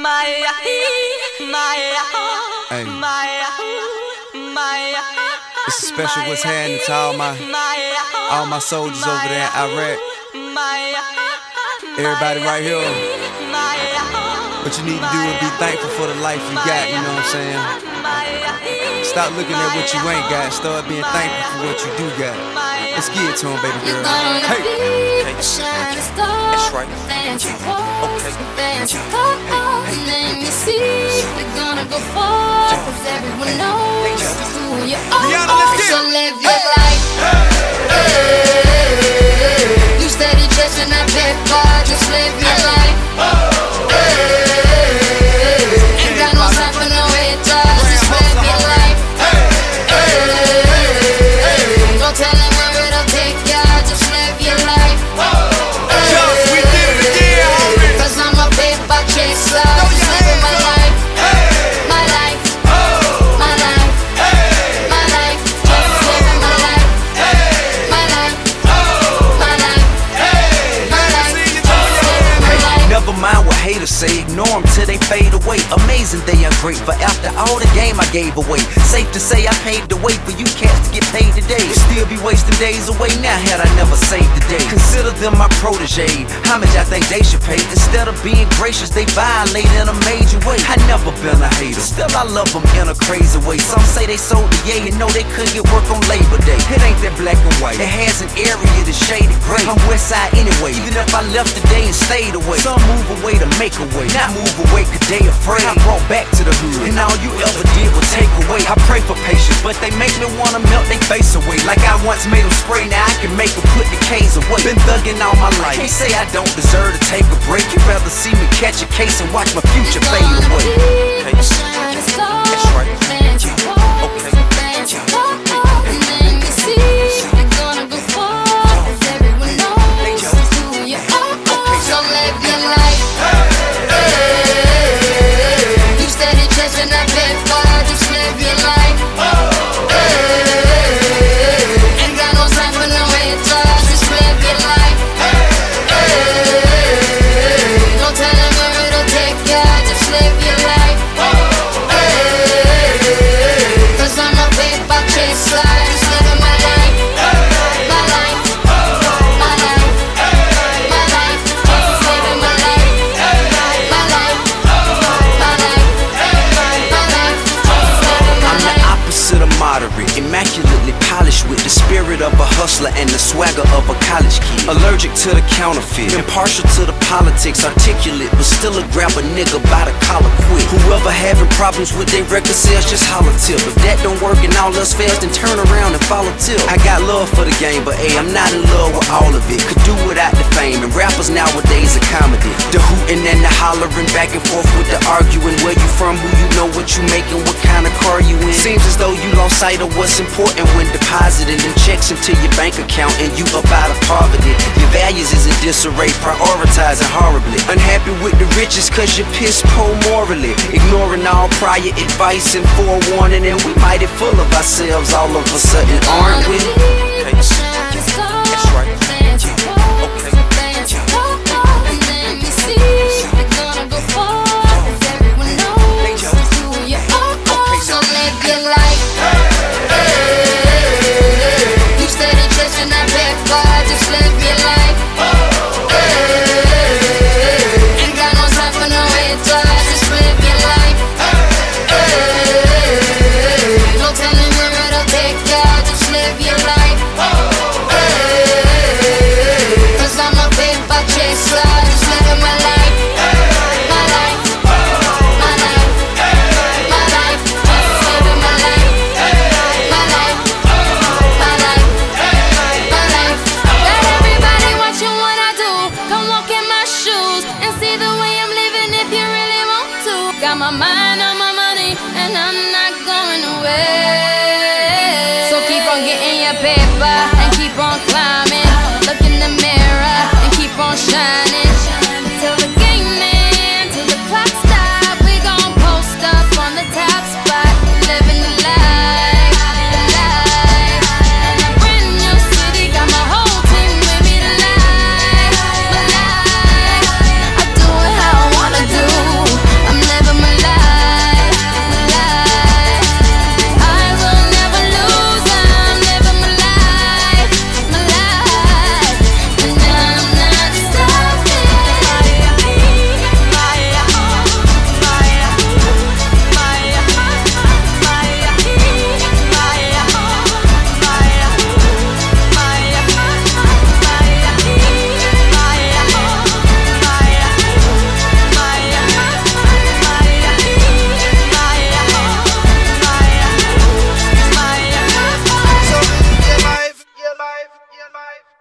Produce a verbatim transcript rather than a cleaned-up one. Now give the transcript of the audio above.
Hey. It's a special what's happening to all my all my soldiers over there in Iraq. Everybody right here. What you need to do is be thankful for the life you got, you know what I'm saying? Stop looking at what you ain't got. Start being thankful for what you do got. Let's get it to him, baby girl. Hey. Okay. That's right. Okay. Let me see. We're gonna go far, cause everyone knows who you are. So live your life. You steady chasing that big bar, just live your life. Ain't got no time for no haters, just live your life. Don't tell them where it'll take ya, just live your life. Cause I'm a paper chaser, just living my life. My life, my life, my life, just living my life. My life, my life, my life, just living my life. Never mind what haters say, ignore them till they fade away. Amazing they ungrateful after all the game I gave away. Safe to say I paved the way for you cats to get paid today. Still be wasting days away now had I never saved the day. Consider them my protege, how much I think they should pay? Instead of being gracious, they violate in a major way. I never been a hater, still I love them in a crazy way. Some say they sold the yay and know they couldn't get work on Labor Day. It ain't that black and white, it has an area that's shaded gray. I'm west side anyway, even if I left today and stayed away. Some move away to make a way, not move away cause they afraid. I brought back to the hood, and all you ever did was take away. I pray for patience, but they make me wanna melt they face away. Like I once made them spray, now I can make them put the K's away. Been thugging all my life, can't say I don't deserve to take a break. You'd rather see me catch a case and watch my future fade away. Okay. That's right. Okay. Let me see. We're gonna go far, cause everyone knows who you are. So live your life. You steady chasing that big bar, just live your life. Ain't got no time for no haters, just live your life. Don't tell them where it'll take ya, just live your life. Cause I'm a paper chaser, just living my life. My life, my life, my life, just living my life. My life, my life, my life, just living my I'm the life. opposite of moderate, immaculately polished with the spirit of a hustler and the swagger of a college kid. Allergic to the counterfeit, impartial to the politics, articulate, but still a grab a nigga by the collar quick. Whoever having problems with their record sales, just holler tip. If that don't work and all else fails, then turn around and follow tip. I got love for the game, but hey, I'm not in love with all of it. Could do without the fame, and rappers nowadays are comedy. The hooting and the hollering, back and forth with the arguing. Where you from, who you know, what you making, what kind of car you in. Seems as though you lost sight of what's important when depositing them checks into your bank account and you up out of poverty. Your values is in disarray, prioritizing horribly. Unhappy with the riches cause you're piss poor morally. Ignoring all prior advice and forewarning, and we mighty full of ourselves all of a sudden, aren't we? Okay. That's right. Okay. Let me see. We're gonna go far, cause everyone knows who you are. So live your life. You steady chasing that big bar, just live your life. Ain't got no time for no haters, just live your life. Don't tell them where it'll take ya, just live your life. Cause I'm a paper chaser, just living my life. My life, my life, my life, just living my life. My life, my life, my life. Let everybody watching what I do, come walk in my shoes and see the way I'm living if you really want to. Got my mind on my money and I'm not going away.